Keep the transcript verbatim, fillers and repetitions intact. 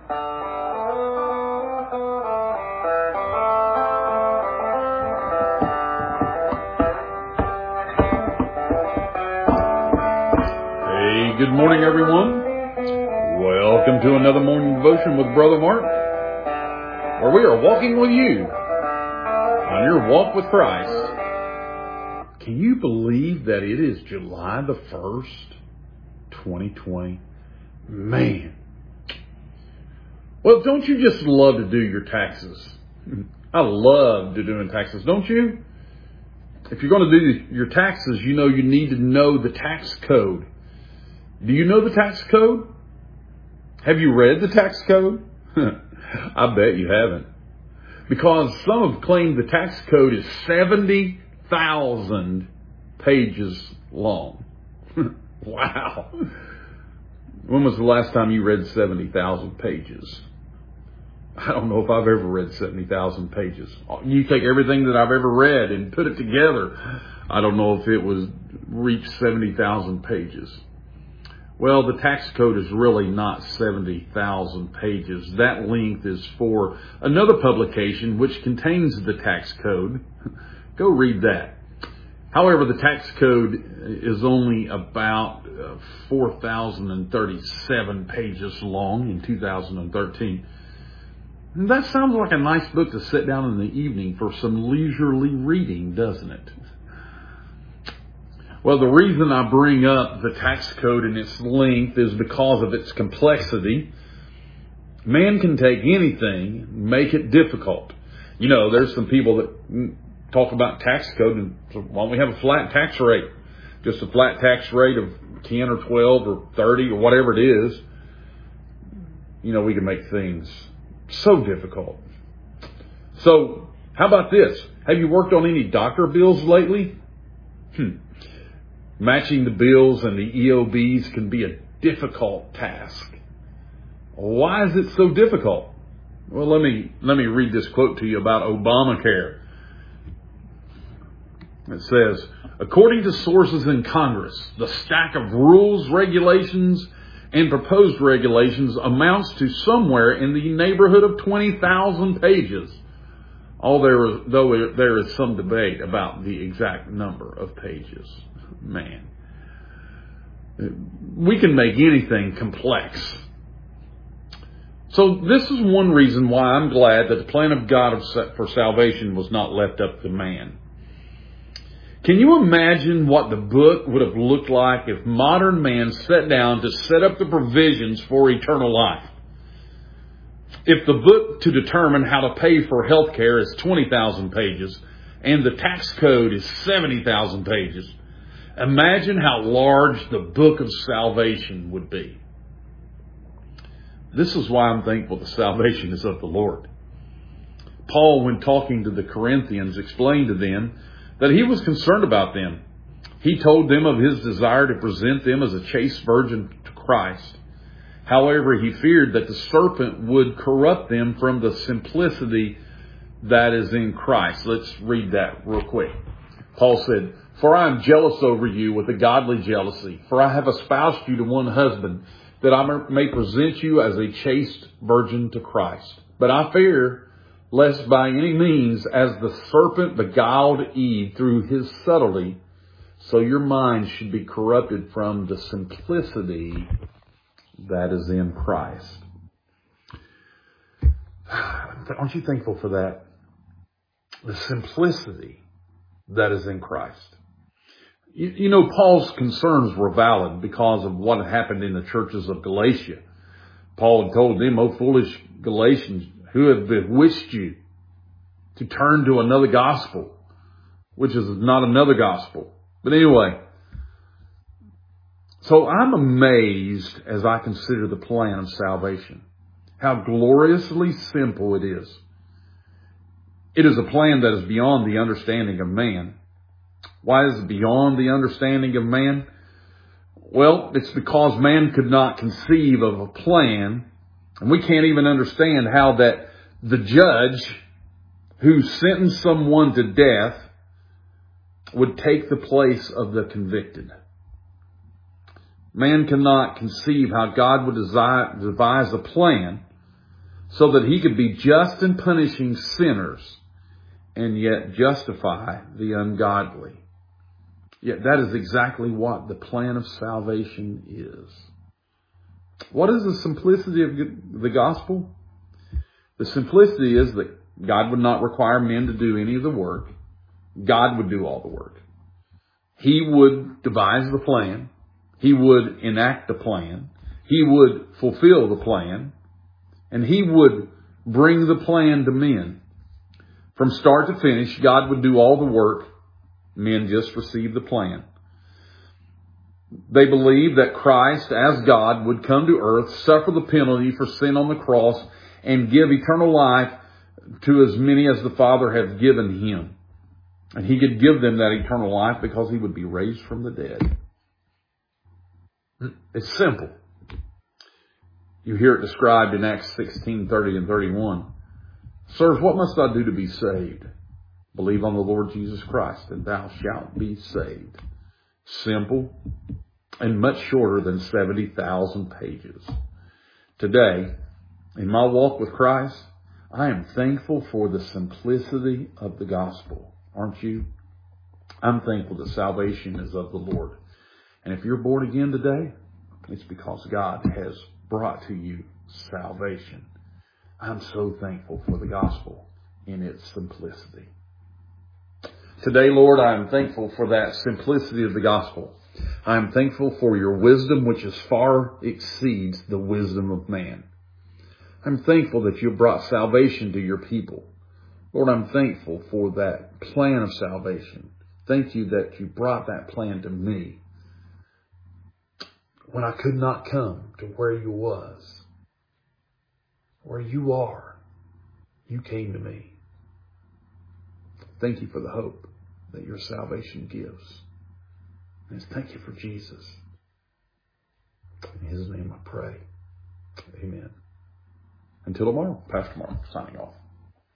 Good morning, everyone. Welcome to another morning devotion with Brother Mark, where we are walking with you on your walk with Christ. Can you believe that it is July the first, twenty twenty? Man. Well, don't you just love to do your taxes? I love to doing taxes, don't you? If you're going to do your taxes, you know you need to know the tax code. Do you know the tax code? Have you read the tax code? I bet you haven't. Because some have claimed the tax code is seventy thousand pages long. Wow. When was the last time you read seventy thousand pages? I don't know if I've ever read seventy thousand pages. You take everything that I've ever read and put it together. I don't know if it was reached seventy thousand pages. Well, the tax code is really not seventy thousand pages. That length is for another publication which contains the tax code. Go read that. However, the tax code is only about uh, four thousand thirty-seven pages long in two thousand thirteen. And that sounds like a nice book to sit down in the evening for some leisurely reading, doesn't it? Well, the reason I bring up the tax code and its length is because of its complexity. Man can take anything and make it difficult. You know, there's some people that talk about tax code and so why don't we have a flat tax rate? Just a flat tax rate of ten or twelve or thirty or whatever it is. You know, we can make things so difficult. So, how about this? Have you worked on any doctor bills lately? Hmm. Matching the bills and the E O Bs can be a difficult task. Why is it so difficult? Well, let me let me read this quote to you about Obamacare. It says, according to sources in Congress, the stack of rules, regulations, and proposed regulations amounts to somewhere in the neighborhood of twenty thousand pages. Although though there is some debate about the exact number of pages. Man, we can make anything complex. So this is one reason why I'm glad that the plan of God for salvation was not left up to man. Can you imagine what the book would have looked like if modern man sat down to set up the provisions for eternal life? If the book to determine how to pay for health care is twenty thousand pages and the tax code is seventy thousand pages, imagine how large the book of salvation would be. This is why I'm thankful that salvation is of the Lord. Paul, when talking to the Corinthians, explained to them that he was concerned about them. He told them of his desire to present them as a chaste virgin to Christ. However, he feared that the serpent would corrupt them from the simplicity that is in Christ. Let's read that real quick. Paul said, for I am jealous over you with a godly jealousy, for I have espoused you to one husband, that I may present you as a chaste virgin to Christ. But I fear, lest by any means, as the serpent beguiled Eve through his subtlety, so your minds should be corrupted from the simplicity that is in Christ. Aren't you thankful for that? The simplicity that is in Christ. You, you know, Paul's concerns were valid because of what had happened in the churches of Galatia. Paul had told them, O foolish Galatians, who have bewitched you to turn to another gospel, which is not another gospel. But anyway, so I'm amazed as I consider the plan of salvation, how gloriously simple it is. It is a plan that is beyond the understanding of man. Why is it beyond the understanding of man? Well, it's because man could not conceive of a plan, and we can't even understand how that the judge who sentenced someone to death would take the place of the convicted. Man cannot conceive how God would devise a plan so that he could be just in punishing sinners and yet justify the ungodly. Yet that is exactly what the plan of salvation is. What is the simplicity of the gospel? The simplicity is that God would not require men to do any of the work. God would do all the work. He would devise the plan. He would enact the plan. He would fulfill the plan. And He would bring the plan to men. From start to finish, God would do all the work. Men just receive the plan. They believe that Christ, as God, would come to earth, suffer the penalty for sin on the cross, and give eternal life to as many as the Father has given Him. And He could give them that eternal life because He would be raised from the dead. It's simple. You hear it described in Acts sixteen, thirty and thirty-one. Sirs, what must I do to be saved? Believe on the Lord Jesus Christ, and thou shalt be saved. Simple and much shorter than seventy thousand pages. Today, in my walk with Christ, I am thankful for the simplicity of the gospel. Aren't you? I'm thankful that salvation is of the Lord. And if you're born again today, it's because God has brought to you salvation. I'm so thankful for the gospel in its simplicity. Today, Lord, I am thankful for that simplicity of the gospel. I am thankful for your wisdom, which as far exceeds the wisdom of man. I'm thankful that you brought salvation to your people. Lord, I'm thankful for that plan of salvation. Thank you that you brought that plan to me when I could not come to where you was. Where you are, you came to me. Thank you for the hope that your salvation gives. And thank you for Jesus. In His name I pray. Amen. Until tomorrow, Pastor Mark signing off.